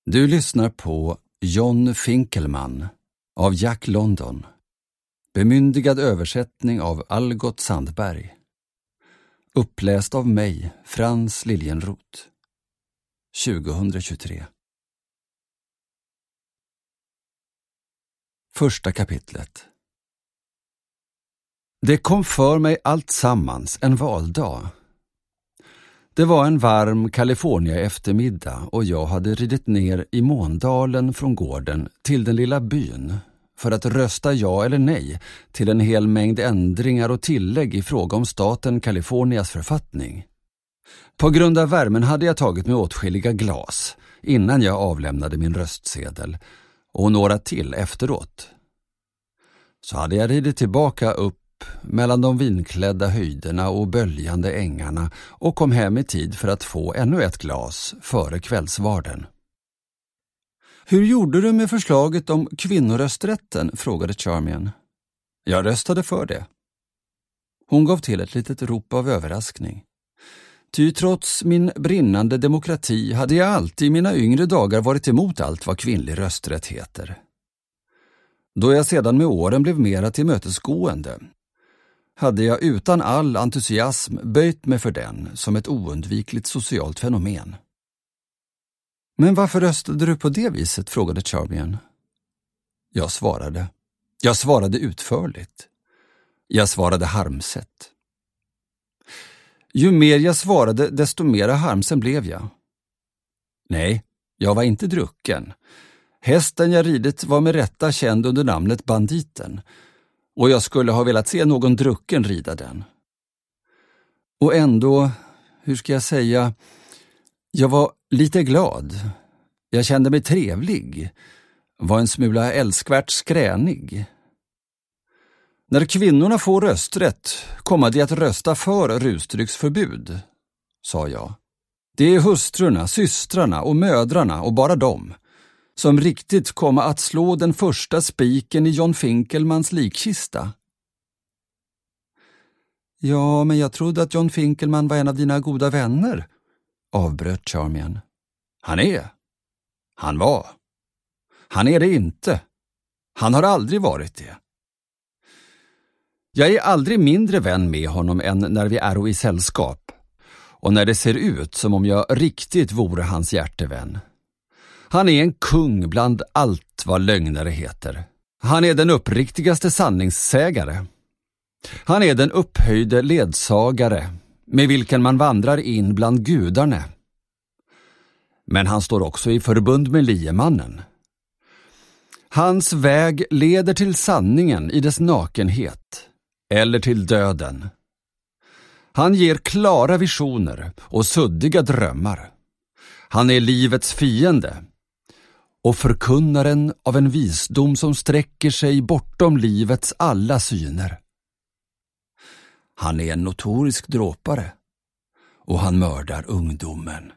Du lyssnar på John Finkelman av Jack London. Bemyndigad översättning av Algot Sandberg. Uppläst av mig, Frans Liljenroth. 2023. Första kapitlet. Det kom för mig allt sammans en valdag. Det var en varm California eftermiddag och jag hade ridit ner i Måndalen från gården till den lilla byn för att rösta ja eller nej till en hel mängd ändringar och tillägg i fråga om staten Californias författning. På grund av värmen hade jag tagit mig åtskilliga glas innan jag avlämnade min röstsedel och några till efteråt. Så hade jag ridit tillbaka upp mellan de vinklädda höjderna och böljande ängarna och kom hem i tid för att få ännu ett glas före kvällsvarden. Hur gjorde du med förslaget om kvinnorösträtten? Frågade Charmian. Jag röstade för det. Hon gav till ett litet rop av överraskning. Ty trots min brinnande demokrati hade jag alltid i mina yngre dagar varit emot allt vad kvinnlig rösträtt heter. Då jag sedan med åren blev mera tillmötesgående hade jag utan all entusiasm böjt mig för den som ett oundvikligt socialt fenomen. Men varför röstade du på det viset? Frågade Charmian. Jag svarade utförligt. Jag svarade harmsett. Ju mer jag svarade, desto mera harmsen blev jag. Nej, jag var inte drucken. Hästen jag ridit var med rätta känd under namnet Banditen, och jag skulle ha velat se någon drucken rida den. Och ändå, hur ska jag säga, jag var lite glad. Jag kände mig trevlig, var en smula älskvärt skränig. När kvinnorna får rösträtt kommer de att rösta för rusdrycksförbud, sa jag. Det är hustrurna, systrarna och mödrarna och bara dem som riktigt kommer att slå den första spiken i John Finkelmans likkista. Ja, men jag trodde att John Finkelman var en av dina goda vänner, avbröt Charmian. Han var. Han är det inte. Han har aldrig varit det. Jag är aldrig mindre vän med honom än när vi är i sällskap, och när det ser ut som om jag riktigt vore hans hjärtevän. Han är en kung bland allt vad lögnare heter. Han är den uppriktigaste sanningssägare. Han är den upphöjde ledsagare med vilken man vandrar in bland gudarna. Men han står också i förbund med liemannen. Hans väg leder till sanningen i dess nakenhet eller till döden. Han ger klara visioner och suddiga drömmar. Han är livets fiende och förkunnaren av en visdom som sträcker sig bortom livets alla syner. Han är en notorisk dråpare och han mördar ungdomen.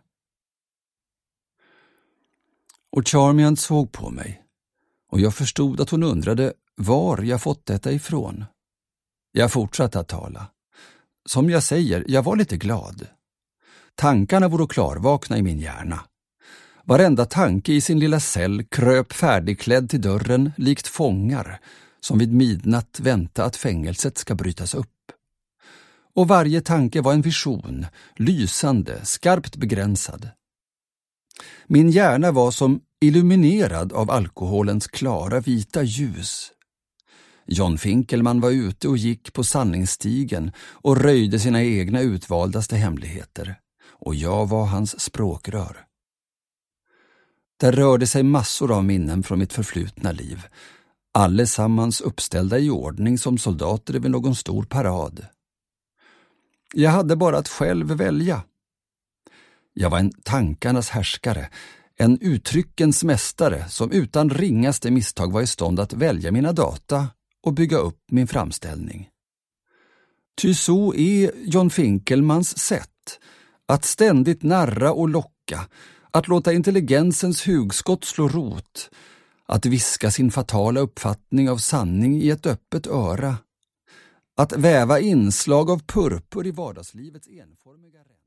Och Charmian såg på mig och jag förstod att hon undrade var jag fått detta ifrån. Jag fortsatte att tala. Som jag säger, jag var lite glad. Tankarna vore klarvakna i min hjärna. Varenda tanke i sin lilla cell kröp färdigklädd till dörren likt fångar som vid midnatt vänta att fängelset ska brytas upp. Och varje tanke var en vision, lysande, skarpt begränsad. Min hjärna var som illuminerad av alkoholens klara vita ljus. John Finkelman var ute och gick på sanningsstigen och röjde sina egna utvaldaste hemligheter, och jag var hans språkrör. Där rörde sig massor av minnen från mitt förflutna liv, allesammans uppställda i ordning som soldater vid någon stor parad. Jag hade bara att själv välja. Jag var en tankarnas härskare, en uttryckens mästare som utan ringaste misstag var i stånd att välja mina data och bygga upp min framställning. Ty så är John Finkelmans sätt, att ständigt narra och locka, att låta intelligensens hugskott slå rot, att viska sin fatala uppfattning av sanning i ett öppet öra, att väva inslag av purpur i vardagslivets enformiga ränder.